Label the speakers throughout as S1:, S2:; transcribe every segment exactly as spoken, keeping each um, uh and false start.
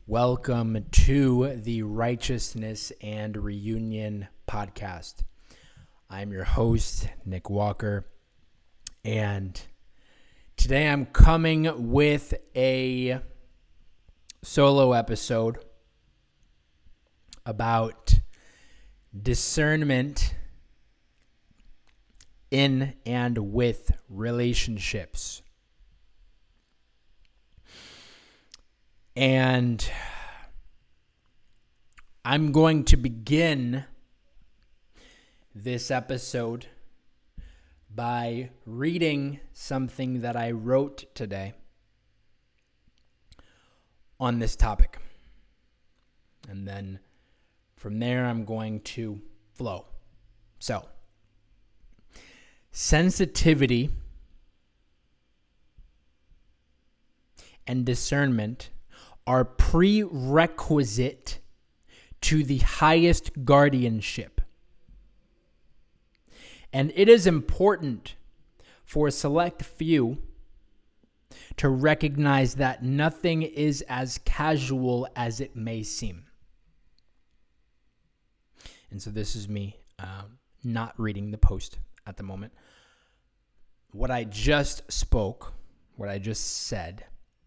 S1: Welcome to the Righteousness and Reunion podcast. I'm your host, Nick Walker, and today I'm coming with a solo episode about discernment in and with relationships. And I'm going to begin this episode by reading something that I wrote today on this topic. And then from there, I'm going to flow. So, sensitivity and discernment are prerequisite to the highest guardianship. And it is important for a select few to recognize that nothing is as casual as it may seem. And so this is me um, not reading the post at the moment. What I just spoke, what I just said,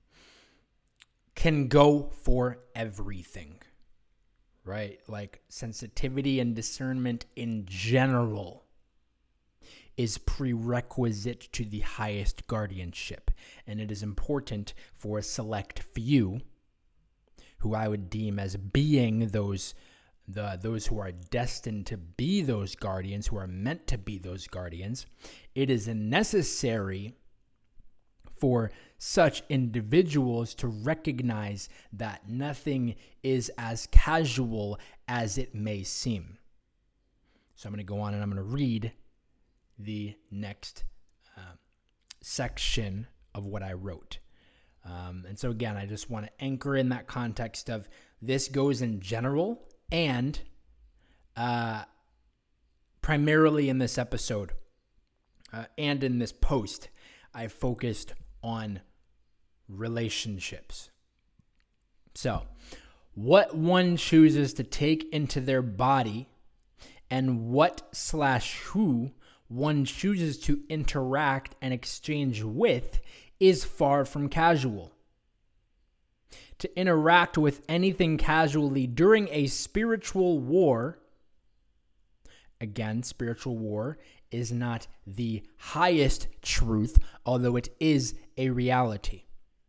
S1: can go for everything, right? Like sensitivity and discernment in general is prerequisite to the highest guardianship. And it is important for a select few who I would deem as being those the those who are destined to be those guardians, who are meant to be those guardians. It is necessary for such individuals to recognize that nothing is as casual as it may seem. So I'm going to go on and I'm going to read the next uh, section of what I wrote. Um, and so again, I just want to anchor in that context of this goes in general and uh, primarily in this episode uh, and in this post, I focused on relationships. So, what one chooses to take into their body and what slash who one chooses to interact and exchange with is far from casual. To interact with anything casually during a spiritual war, again, spiritual war is not the highest truth, although it is a reality.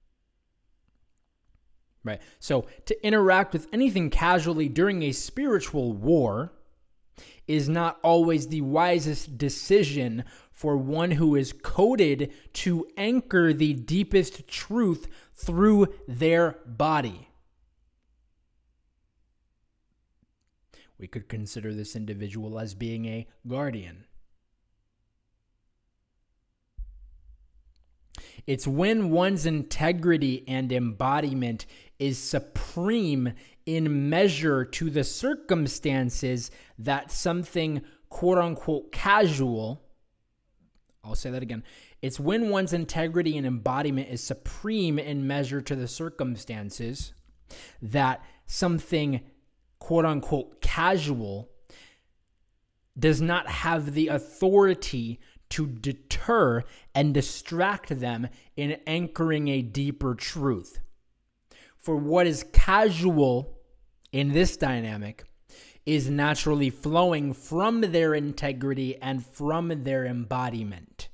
S1: Right? So to interact with anything casually during a spiritual war is not always the wisest decision for one who is coded to anchor the deepest truth through their body. We could consider this individual as being a guardian. It's when one's integrity and embodiment is supreme in measure to the circumstances that something quote unquote casual, I'll say that again. It's when one's integrity and embodiment is supreme in measure to the circumstances that something quote unquote casual does not have the authority to deter and distract them in anchoring a deeper truth. For what is casual in this dynamic is naturally flowing from their integrity and from their embodiment.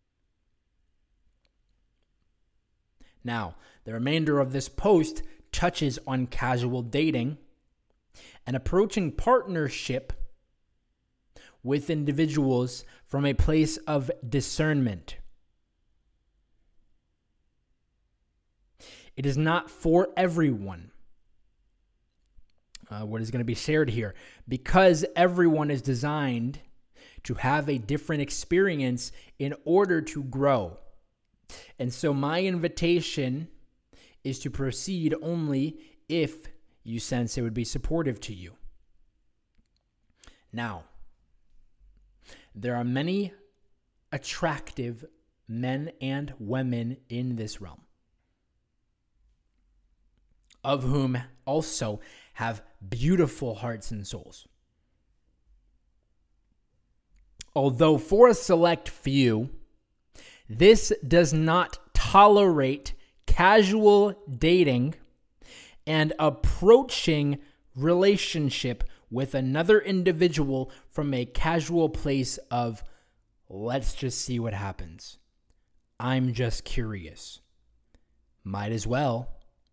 S1: Now, the remainder of this post touches on casual dating and approaching partnership with individuals from a place of discernment. It is not for everyone. Uh, what is going to be shared here, because everyone is designed to have a different experience in order to grow. And so my invitation is to proceed only if you sense it would be supportive to you. Now, there are many attractive men and women in this realm. of whom also have beautiful hearts and souls. Although for a select few, this does not tolerate casual dating and approaching relationship with another individual from a casual place of, let's just see what happens. I'm just curious. Might as well.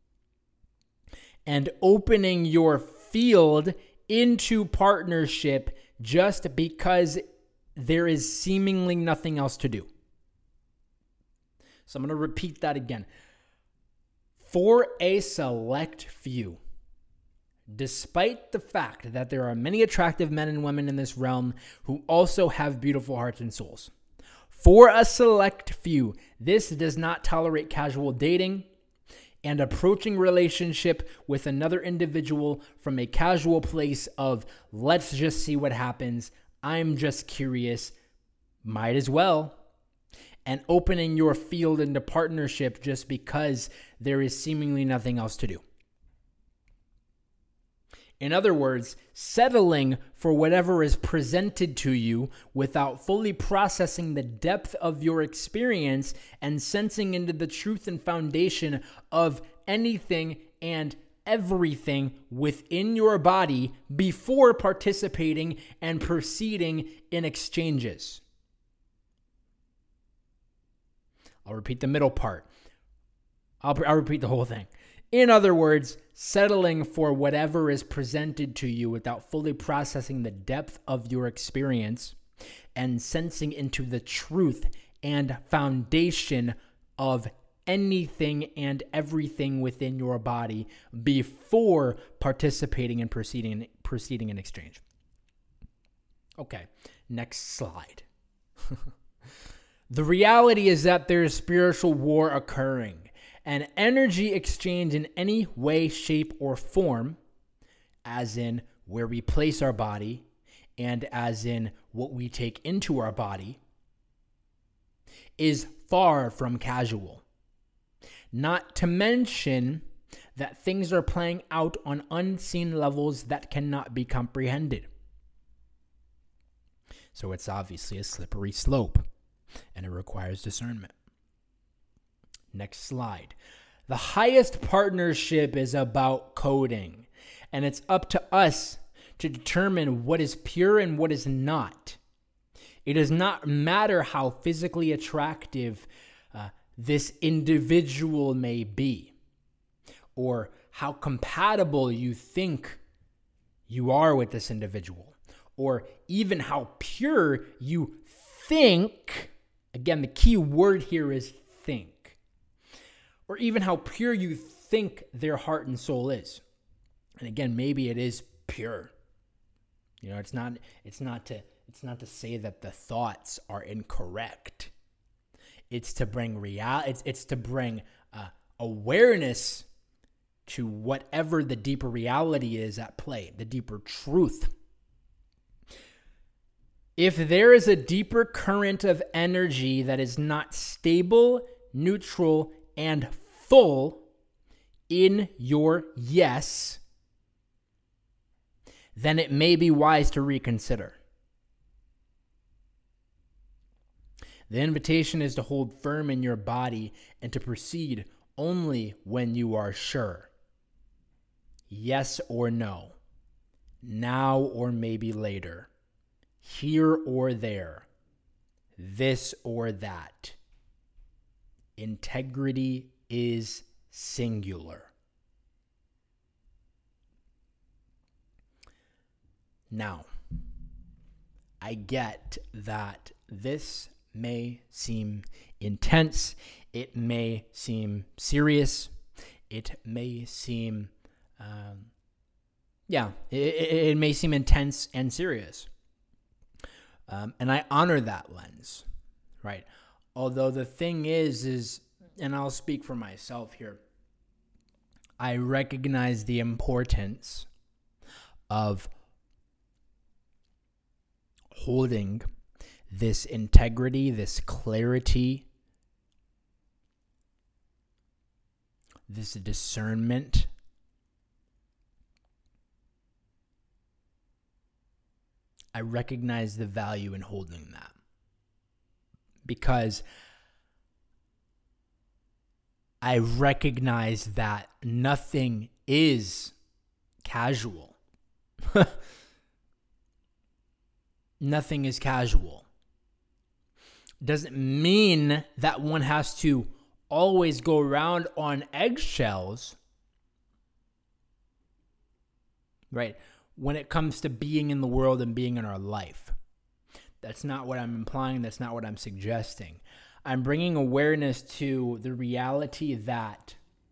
S1: And opening your field into partnership just because there is seemingly nothing else to do. So I'm going to repeat that again. For a select few, despite the fact that there are many attractive men and women in this realm who also have beautiful hearts and souls, for a select few, this does not tolerate casual dating and approaching relationship with another individual from a casual place of, let's just see what happens. I'm just curious. Might as well. And opening your field into partnership just because there is seemingly nothing else to do. In other words, settling for whatever is presented to you without fully processing the depth of your experience and sensing into the truth and foundation of anything and everything within your body before participating and proceeding in exchanges. I'll repeat the middle part. I'll, I'll repeat the whole thing. In other words, settling for whatever is presented to you without fully processing the depth of your experience and sensing into the truth and foundation of anything and everything within your body before participating and proceeding, proceeding in exchange. Okay, next slide. The reality is that there is spiritual war occurring. An energy exchange in any way, shape, or form, as in where we place our body and as in what we take into our body, is far from casual. Not to mention that things are playing out on unseen levels that cannot be comprehended. So it's obviously a slippery slope, and it requires discernment. Next slide. The highest partnership is about coding, and it's up to us to determine what is pure and what is not. It does not matter how physically attractive uh, this individual may be, or how compatible you think you are with this individual, or even how pure you think. Again, the key word here is think. Or even how pure you think their heart and soul is. And again, maybe it is pure. You know, it's not it's not to it's not to say that the thoughts are incorrect. It's to bring real it's it's to bring uh, awareness to whatever the deeper reality is at play, the deeper truth. If there is a deeper current of energy that is not stable, neutral, and full in your yes, then it may be wise to reconsider. The invitation is to hold firm in your body and to proceed only when you are sure. Yes or no. Now or maybe later. Here or there. This or that. Integrity is singular. Now, I get that this may seem intense. It may seem serious. It may seem, um, yeah, it, it, it may seem intense and serious. Um, and I honor that lens, right? Although the thing is, is, and I'll speak for myself here, I recognize the importance of holding this integrity, this clarity, this discernment I recognize the value in holding that. Because I recognize that nothing is casual. Nothing is casual. Doesn't mean that one has to always go around on eggshells, right? When it comes to being in the world and being in our life. That's not what I'm implying. That's not what I'm suggesting. I'm bringing awareness to the reality that,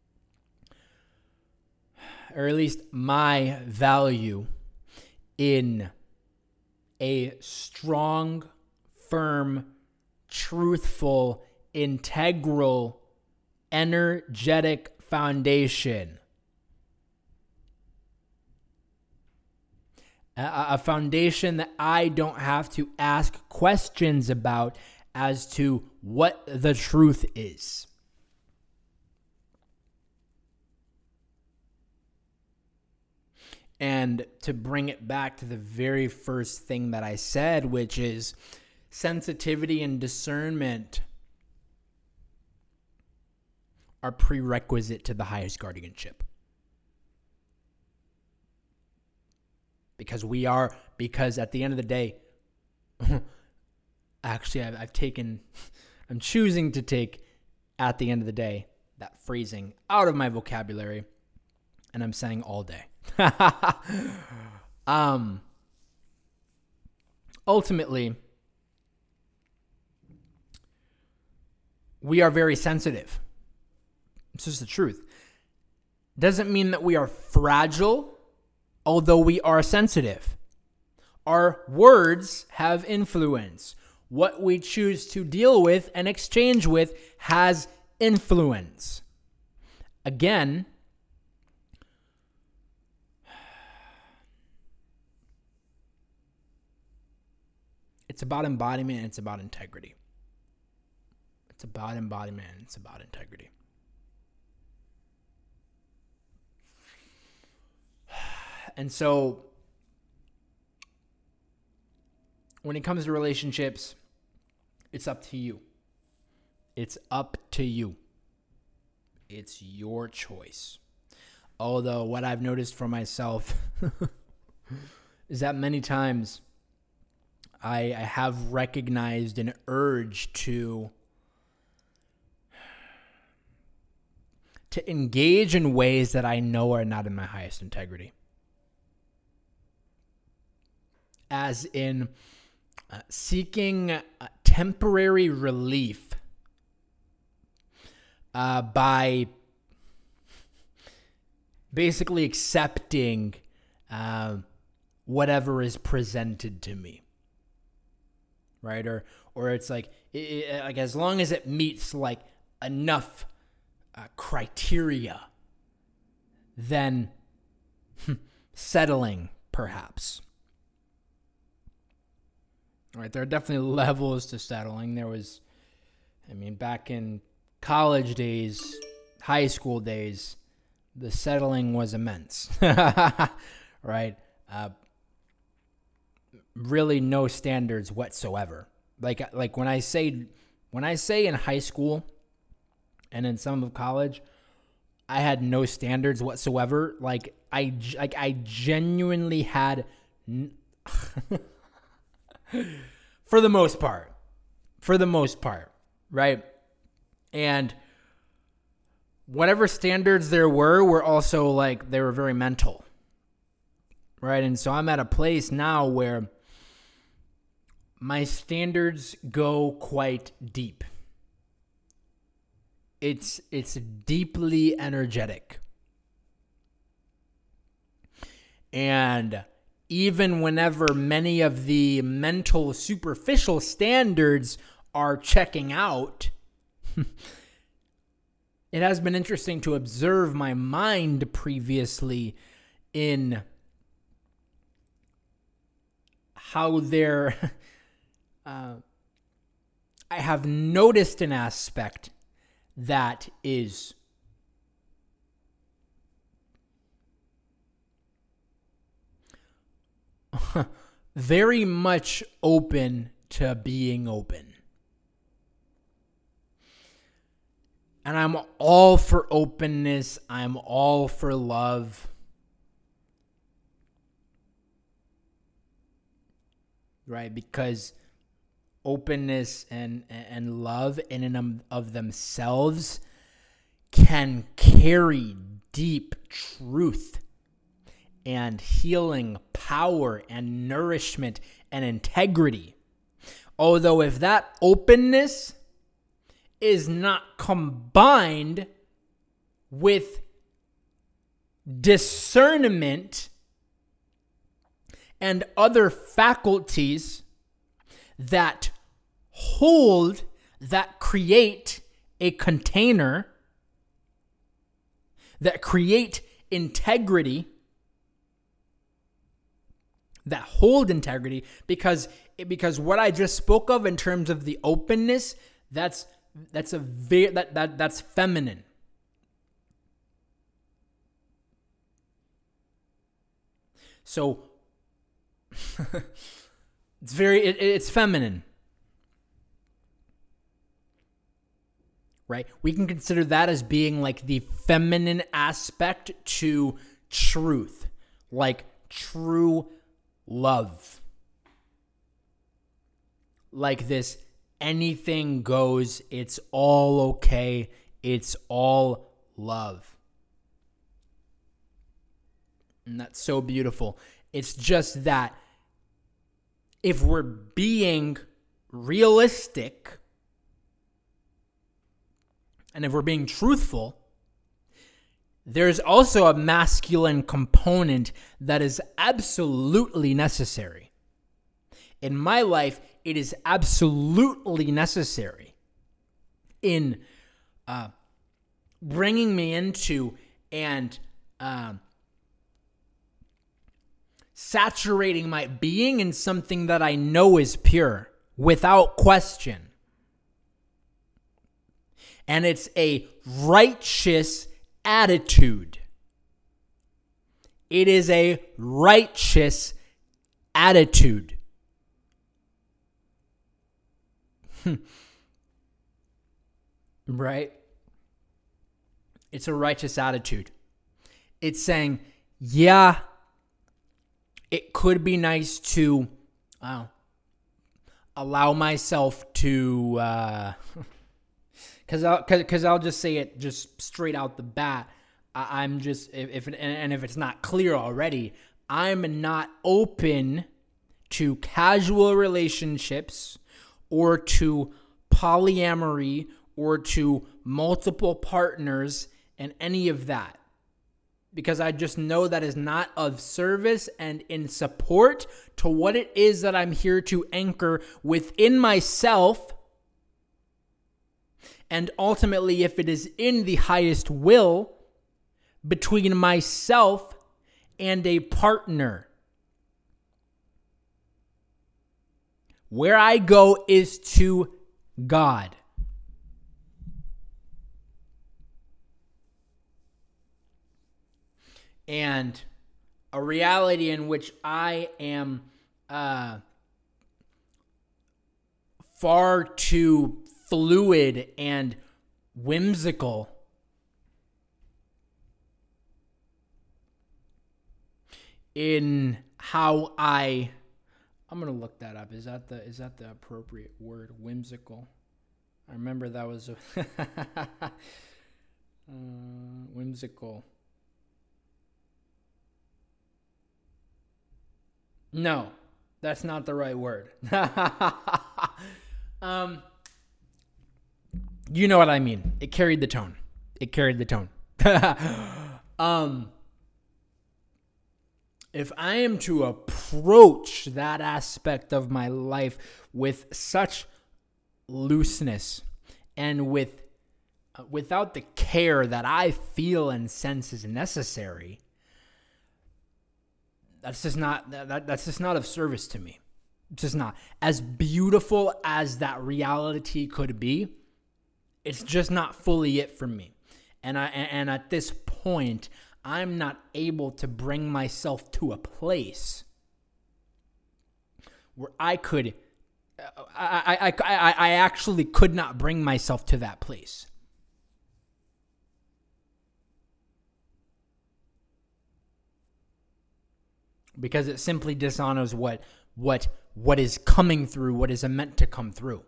S1: or at least my value in a strong, firm, truthful, integral, energetic foundation. A foundation that I don't have to ask questions about as to what the truth is. And to bring it back to the very first thing that I said, which is sensitivity and discernment are prerequisite to the highest guardianship. Because we are, because at the end of the day, actually, I've, I've taken, I'm choosing to take, at the end of the day, that phrasing out of my vocabulary, and I'm saying all day. um, ultimately, we are very sensitive. It's just the truth. Doesn't mean that we are fragile, although we are sensitive. Our words have influence. What we choose to deal with and exchange with has influence. Again, it's about embodiment and it's about integrity. It's about embodiment and it's about integrity. And so, when it comes to relationships, it's up to you. It's up to you. It's your choice. Although, what I've noticed for myself is that many times I, I have recognized an urge to to engage in ways that I know are not in my highest integrity. As in uh, seeking uh, temporary relief uh, by basically accepting uh, whatever is presented to me, right? Or or it's like it, it, like as long as it meets like enough uh, criteria, then settling perhaps. Right, there are definitely levels to settling. There was, I mean, back in college days, high school days, the settling was immense, right? Uh, really, no standards whatsoever. Like, like when I say, when I say in high school, and in some of college, I had no standards whatsoever. Like, I, like I genuinely had. N- For the most part. For the most part, right? And whatever standards there were, were also like, they were very mental, right? And so I'm at a place now where my standards go quite deep. It's, it's deeply energetic. And even whenever many of the mental superficial standards are checking out, it has been interesting to observe my mind previously in how they're, uh, I have noticed an aspect that is very much open to being open. And I'm all for openness. I'm all for love. Right? Because openness and, and love in and of themselves can carry deep truth and healing power and nourishment and integrity. Although if that openness is not combined with discernment and other faculties that hold, that create a container, that create integrity, that hold integrity, because because what I just spoke of in terms of the openness, that's that's a very that, that that's feminine. So it's very it, it's feminine. Right? We can consider that as being like the feminine aspect to truth, like true love. Like this, anything goes, it's all okay, it's all love. And that's so beautiful. It's just that if we're being realistic, and if we're being truthful, there's also a masculine component that is absolutely necessary. In my life, it is absolutely necessary in uh, bringing me into and uh, saturating my being in something that I know is pure, without question. And it's a righteous attitude. It is a righteous attitude. Right? It's a righteous attitude. It's saying, yeah, it could be nice to uh, allow myself to... Uh, Because I'll, cause, cause I'll just say it just straight out the bat. I, I'm just, if, if it, and if it's not clear already, I'm not open to casual relationships or to polyamory or to multiple partners and any of that. Because I just know that is not of service and in support to what it is that I'm here to anchor within myself. And ultimately, if it is in the highest will between myself and a partner. Where I go is to God. And a reality in which I am uh, far too fluid and whimsical in how I I'm gonna look that up. Is that the is that the appropriate word? Whimsical. I remember that was a uh, whimsical. No, that's not the right word. um You know what I mean. It carried the tone. It carried the tone. um, if I am to approach that aspect of my life with such looseness and with uh, without the care that I feel and sense is necessary, that's just not that, that's just not of service to me. It's just not. As beautiful as that reality could be, it's just not fully it for me. And I and at this point, I'm not able to bring myself to a place where I could, I, I, I, I actually could not bring myself to that place. Because it simply dishonors what, what, what is coming through, what is meant to come through.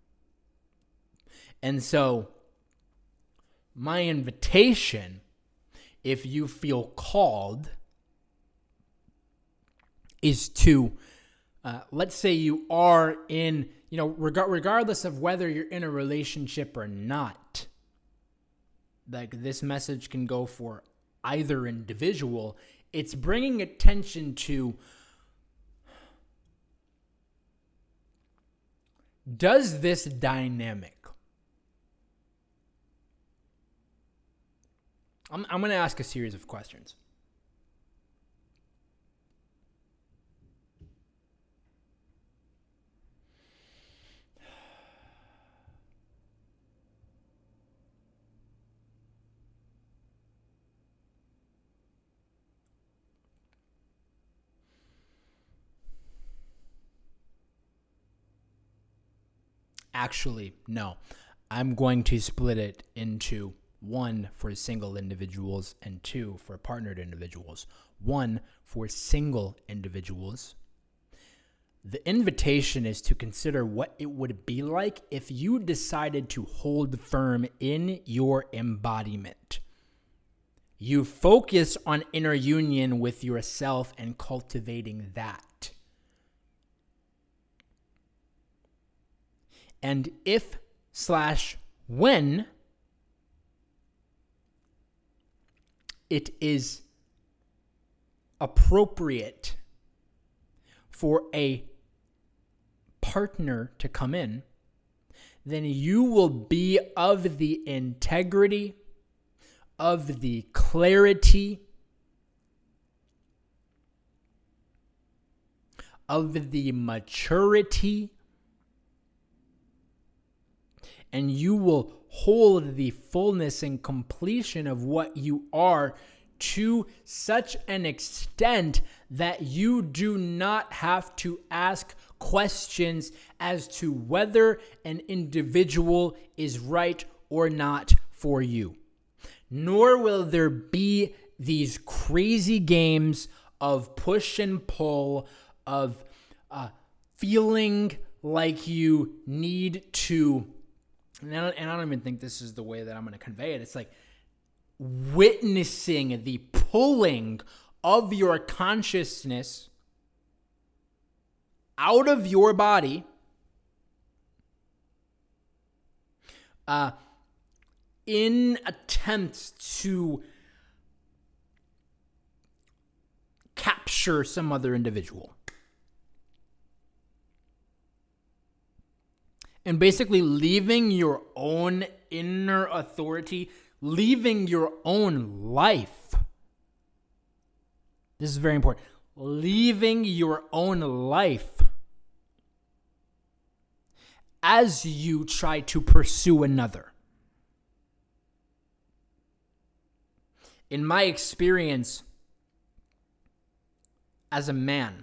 S1: And so, my invitation, if you feel called, is to, uh, let's say you are in, you know, reg- regardless of whether you're in a relationship or not, like this message can go for either individual. It's bringing attention to, does this dynamic, I'm, I'm going to ask a series of questions. Actually, no. I'm going to split it into one for single individuals and two for partnered individuals. One for single individuals. The invitation is to consider what it would be like if you decided to hold firm in your embodiment. You focus on inner union with yourself and cultivating that. And if slash when it is appropriate for a partner to come in, then you will be of the integrity, of the clarity, of the maturity, and you will hold the fullness and completion of what you are to such an extent that you do not have to ask questions as to whether an individual is right or not for you. Nor will there be these crazy games of push and pull, of uh, feeling like you need to, and I, don't, and I don't even think this is the way that I'm going to convey it. It's like witnessing the pulling of your consciousness out of your body uh, in attempts to capture some other individual. And basically leaving your own inner authority, leaving your own life. This is very important. Leaving your own life as you try to pursue another. In my experience as a man,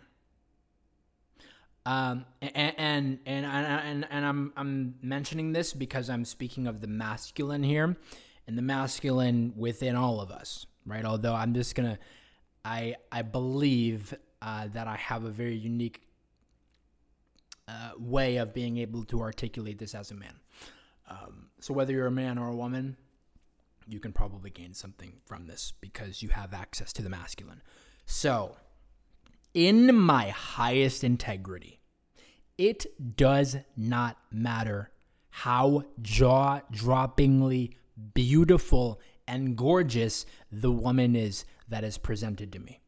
S1: Um, and, and, and, and, and I'm, I'm mentioning this because I'm speaking of the masculine here and the masculine within all of us, right? Although I'm just going to, I, I believe, uh, that I have a very unique, uh, way of being able to articulate this as a man. Um, so whether you're a man or a woman, you can probably gain something from this because you have access to the masculine. So, in my highest integrity, it does not matter how jaw-droppingly beautiful and gorgeous the woman is that is presented to me.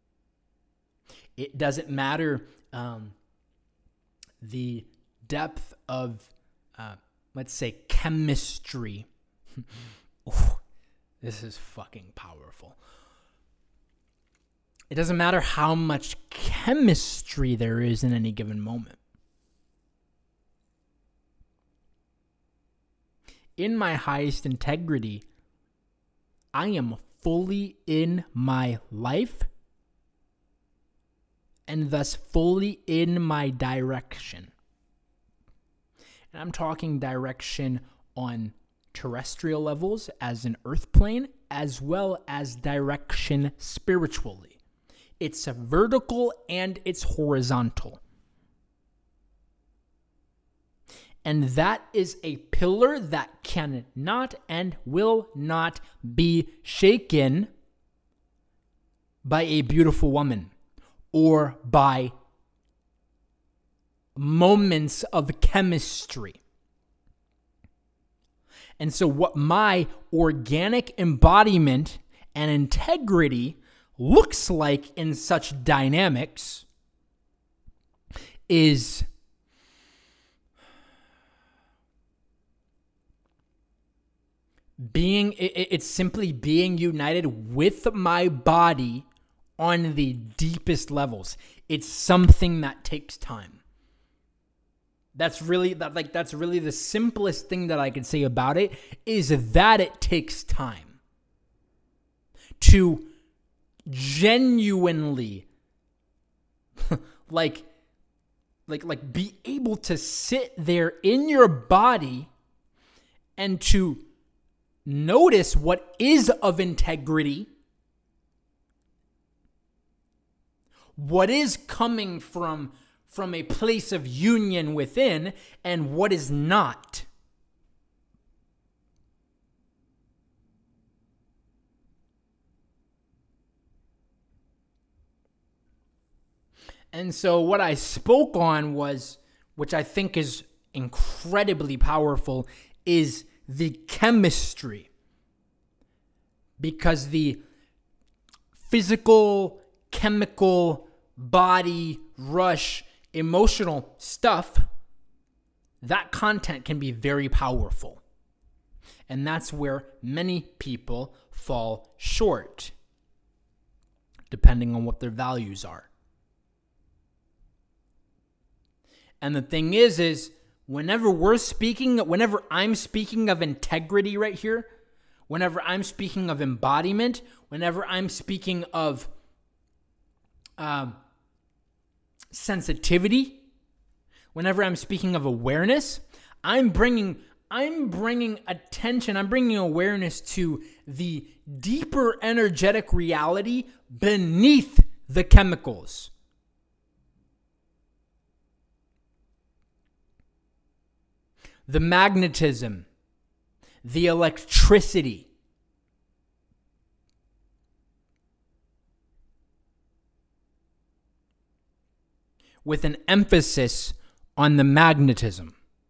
S1: It doesn't matter um, the depth of, uh, let's say, chemistry. Ooh, this is fucking powerful. It doesn't matter how much chemistry there is in any given moment. In my highest integrity, I am fully in my life and thus fully in my direction. And I'm talking direction on terrestrial levels as an earth plane, as well as direction spiritually. It's vertical and it's horizontal. And that is a pillar that cannot and will not be shaken by a beautiful woman or by moments of chemistry. And so what my organic embodiment and integrity looks like in such dynamics is being, it's simply being united with my body on the deepest levels. It's something that takes time. That's really that like that's really the simplest thing that I can say about it, is that it takes time to genuinely like like like be able to sit there in your body and to notice what is of integrity, what is coming from from a place of union within, and what is not. And so what I spoke on was, which I think is incredibly powerful, is the chemistry. Because the physical, chemical, body, rush, emotional stuff, that content can be very powerful. And that's where many people fall short, depending on what their values are. And the thing is, is whenever we're speaking, whenever I'm speaking of integrity right here, whenever I'm speaking of embodiment, whenever I'm speaking of um, sensitivity, whenever I'm speaking of awareness, I'm bringing I'm bringing attention, I'm bringing awareness to the deeper energetic reality beneath the chemicals. The magnetism, the electricity, with an emphasis on the magnetism.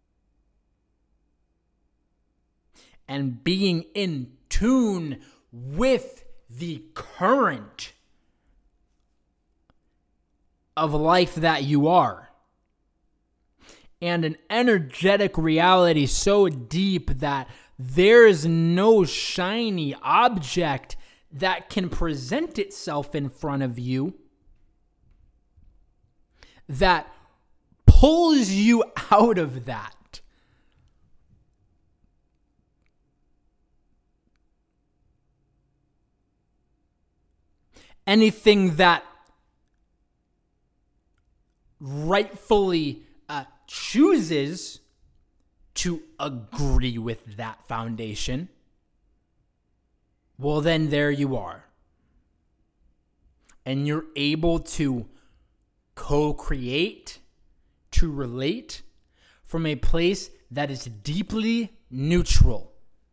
S1: And being in tune with the current of life that you are. And an energetic reality so deep that there's no shiny object that can present itself in front of you that pulls you out of that. Anything that rightfully uh, chooses to agree with that foundation, well, then there you are. And you're able to co-create, to relate from a place that is deeply neutral.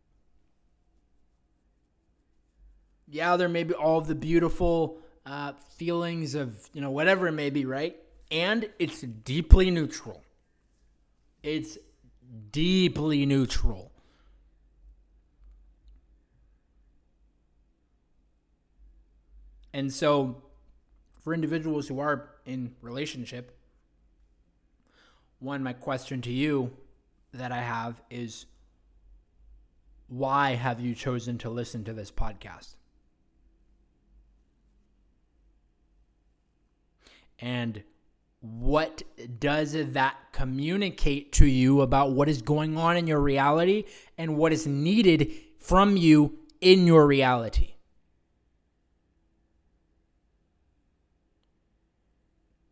S1: Yeah, there may be all of the beautiful uh, feelings of, you know, whatever it may be, right? And it's deeply neutral. It's deeply neutral. And so, for individuals who are in relationship, one, my question to you that I have is, why have you chosen to listen to this podcast? And what does that communicate to you about what is going on in your reality and what is needed from you in your reality?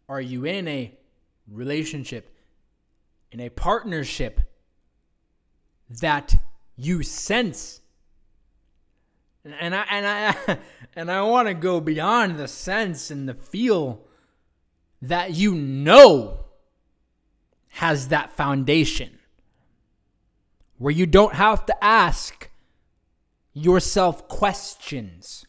S1: are you in a relationship, in a partnership that you sense? And I and I and I want to go beyond the sense and the feel that you know has that foundation, where you don't have to ask yourself questions.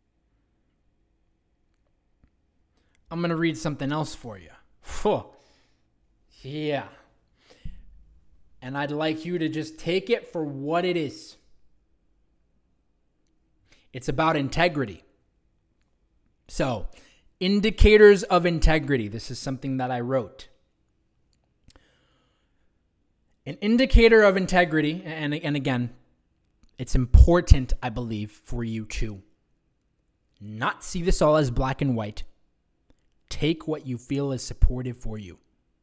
S1: I'm going to read something else for you. Whew. Yeah. And I'd like you to just take it for what it is. It's about integrity. So, indicators of integrity. This is something that I wrote. An indicator of integrity, and, and again, it's important, I believe, for you to not see this all as black and white. Take what you feel is supportive for you.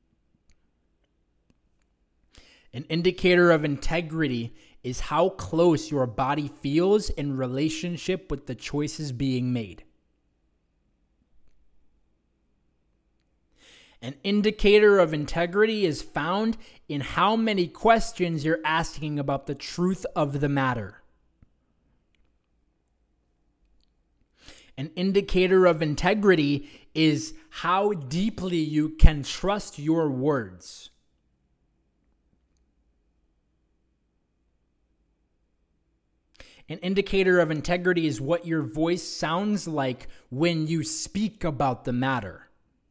S1: An indicator of integrity is how close your body feels in relationship with the choices being made. An indicator of integrity is found in how many questions you're asking about the truth of the matter. An indicator of integrity is how deeply you can trust your words. An indicator of integrity is what your voice sounds like when you speak about the matter.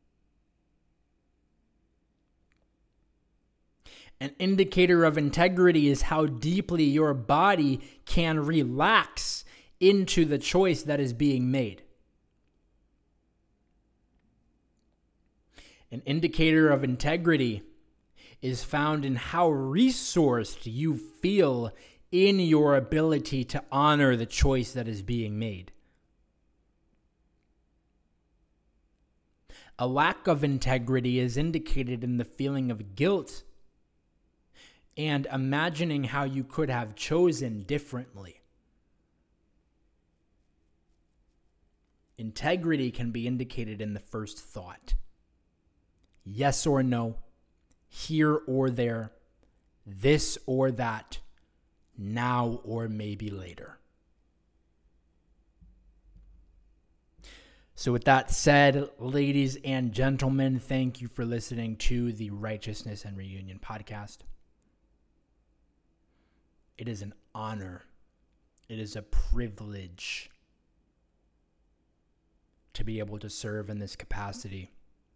S1: An indicator of integrity is how deeply your body can relax into the choice that is being made. An indicator of integrity is found in how resourced you feel in your ability to honor the choice that is being made. A lack of integrity is indicated in the feeling of guilt and imagining how you could have chosen differently. Integrity can be indicated in the first thought. Yes or no, here or there, this or that, now or maybe later. So with that said, ladies and gentlemen, thank you for listening to the Righteousness and Reunion podcast. It is an honor. It is a privilege to be able to serve in this capacity.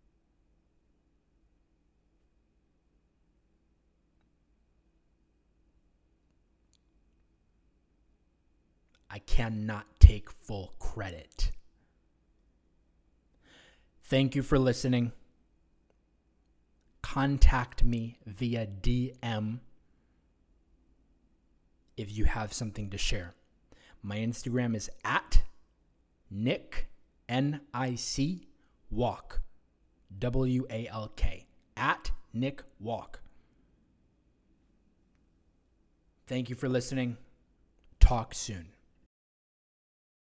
S1: I cannot take full credit. Thank you for listening. Contact me via D M if you have something to share. My Instagram is at Nick, N I C, Walk, W A L K, at Nick Walk. Thank you for listening. Talk soon.